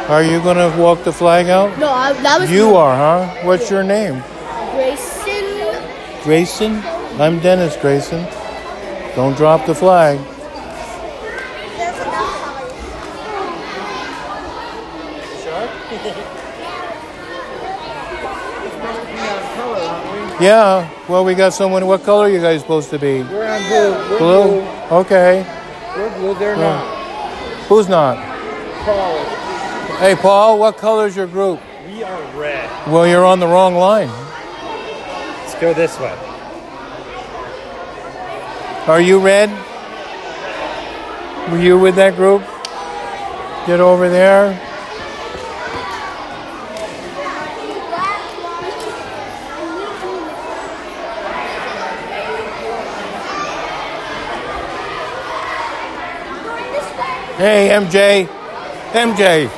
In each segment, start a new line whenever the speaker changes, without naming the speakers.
Are you going to walk the flag out?
No, that was
You are, huh? What's your name?
Grayson.
Grayson? I'm Dennis Grayson. Don't drop the flag. Yeah. Well, we got someone. What color are you guys supposed to be?
We're on blue. We're
Blue? Okay.
We're blue. They're not.
Who's not?
Paul.
Hey, Paul, what color is your group?
We are red.
Well, you're on the wrong line.
Let's go this way.
Are you red? Were you with that group? Get over there. Hey, MJ. MJ.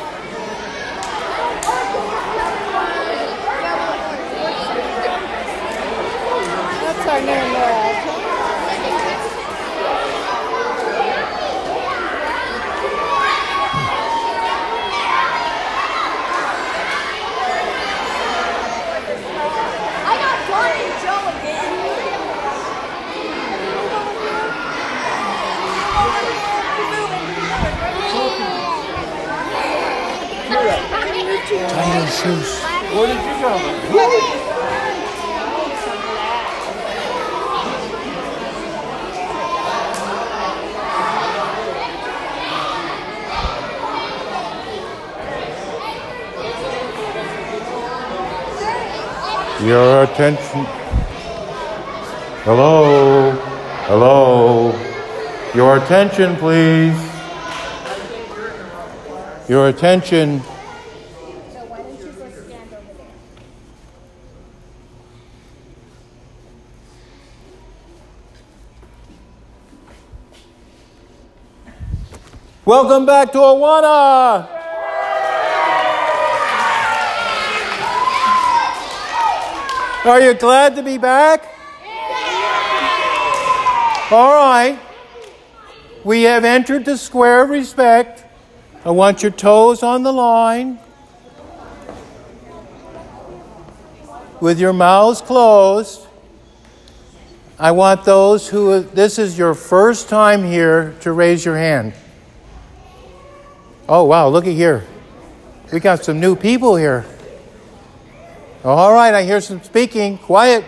That's our new Nora. I got John and Joe again.
Tiny shoes.
Where did you go?
Your attention. Hello. Hello. Your attention, please. Your attention. Welcome back to Awana. Are you glad to be back? All right. We have entered the square of respect. I want your toes on the line. With your mouths closed. I want those who, this is your first time here, to raise your hand. Oh, wow, look at here. We got some new people here. All right, I hear some speaking. Quiet.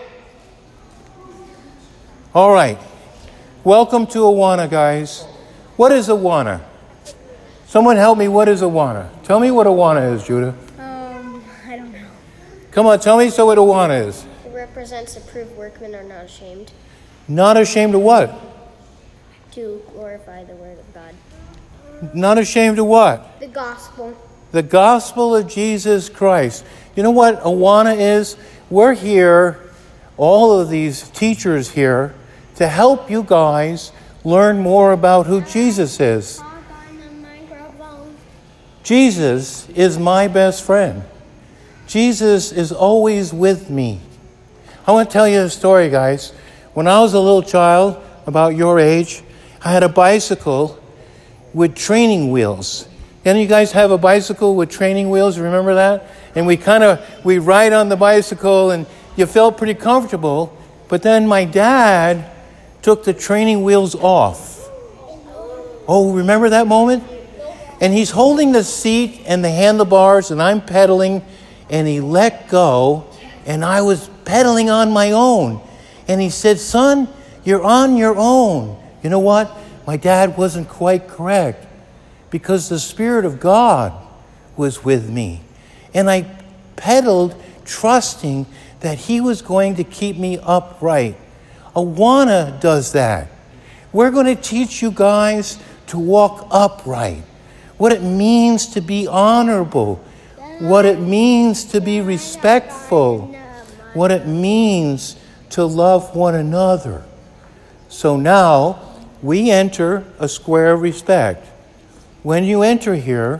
All right. Welcome to Awana, guys. What is Awana? Someone help me, what is Awana? Tell me what Awana is, Judah.
I don't know.
Come on, tell me what Awana is.
It represents approved workmen are not ashamed
Not ashamed of what?
to glorify the word of God.
Not ashamed of what?
The gospel.
The gospel of Jesus Christ. You know what Awana is? We're here, all of these teachers here, to help you guys learn more about who Jesus is. Jesus is my best friend. Jesus is always with me. I want to tell you a story, guys. When I was a little child, about your age, I had a bicycle with training wheels. Any of you guys have a bicycle with training wheels? Remember that? And we ride on the bicycle and you felt pretty comfortable. But then my dad took the training wheels off. Oh, remember that moment? And he's holding the seat and the handlebars and I'm pedaling and he let go and I was pedaling on my own. And he said, "Son, you're on your own." You know what? My dad wasn't quite correct because the Spirit of God was with me. And I pedaled trusting that He was going to keep me upright. Awana does that. We're going to teach you guys to walk upright. What it means to be honorable. What it means to be respectful. What it means to love one another. So now we enter a square of respect. When you enter here,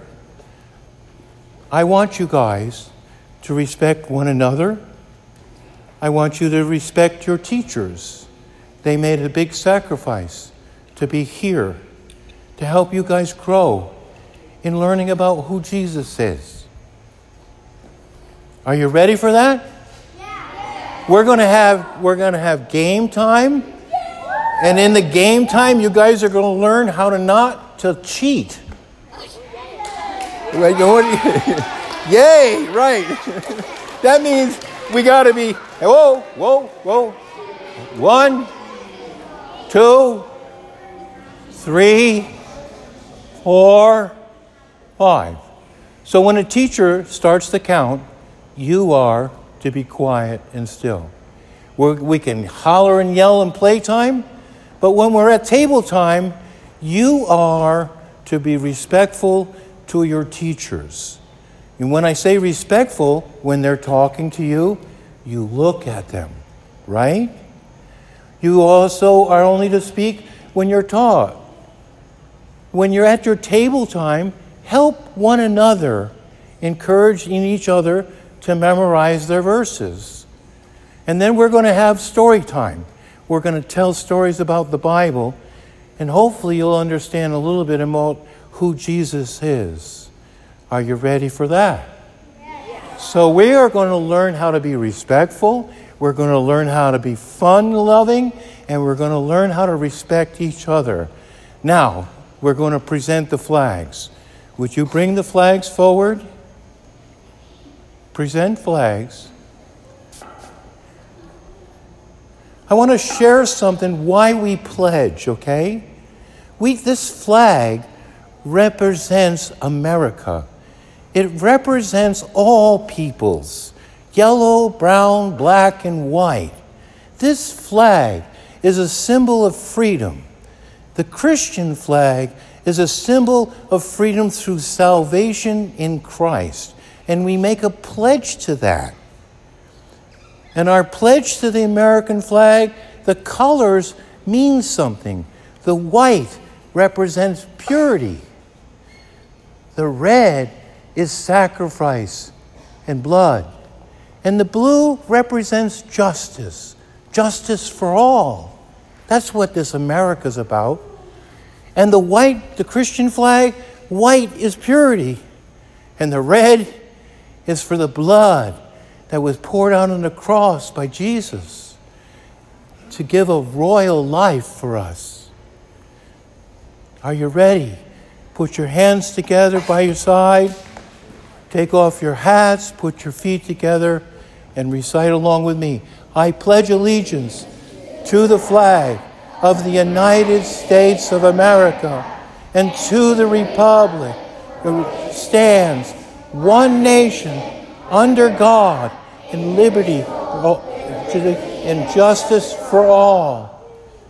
I want you guys to respect one another. I want you to respect your teachers. They made a big sacrifice to be here, to help you guys grow in learning about who Jesus is. Are you ready for that? Yeah. We're going to have game time. And in the game time, you guys are going to learn how to not to cheat. Right? Yay, right. That means we got to be, whoa. 1, 2, 3, 4, 5. So when a teacher starts to count, you are to be quiet and still. We can holler and yell in playtime, but when we're at table time, you are to be respectful to your teachers. And when I say respectful, when they're talking to you, you look at them, right? You also are only to speak when you're taught. When you're at your table time, help one another, encouraging each other to memorize their verses. And then we're going to have story time. We're going to tell stories about the Bible, and hopefully you'll understand a little bit about who Jesus is. Are you ready for that? Yes. So we are going to learn how to be respectful. We're going to learn how to be fun-loving, and we're going to learn how to respect each other. Now, we're going to present the flags. Would you bring the flags forward? Present flags. I want to share something why we pledge, okay? This flag represents America. It represents all peoples, yellow, brown, black, and white. This flag is a symbol of freedom. The Christian flag is a symbol of freedom through salvation in Christ. And we make a pledge to that. And our pledge to the American flag, the colors mean something. The white represents purity. The red is sacrifice and blood. And the blue represents justice. Justice for all. That's what this America's about. And the white, the Christian flag, white is purity. And the red is for the blood that was poured out on the cross by Jesus to give a royal life for us. Are you ready? Put your hands together by your side. Take off your hats, put your feet together, and recite along with me. I pledge allegiance to the flag of the United States of America and to the republic that stands one nation under God in liberty and justice for all.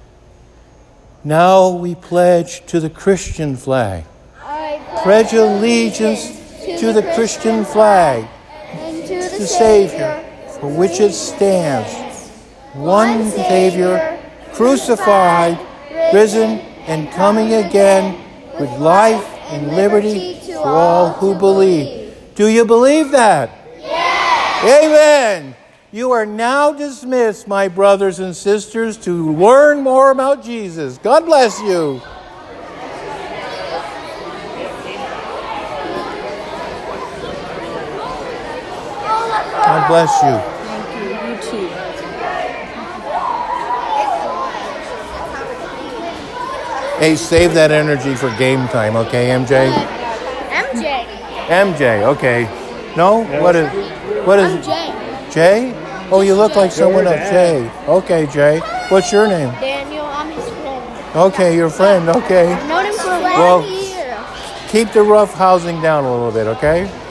Now we pledge to the Christian flag. Pledge allegiance to the Christian flag and to the Savior for which it stands, one Savior, crucified, risen, and coming again with life and liberty for all who believe. Do you believe that? Yes. Amen. You are now dismissed, my brothers and sisters, to learn more about Jesus. God bless you. God bless you.
Thank you. You too.
Hey, save that energy for game time, okay, MJ? MJ, okay. No? What is it? Jay? Oh, you look like someone else. Jay. Okay, Jay. What's your name?
Daniel, I'm his friend.
Okay, your friend, okay.
Known him for
Well,
1 year.
keep the rough housing down a little bit, okay?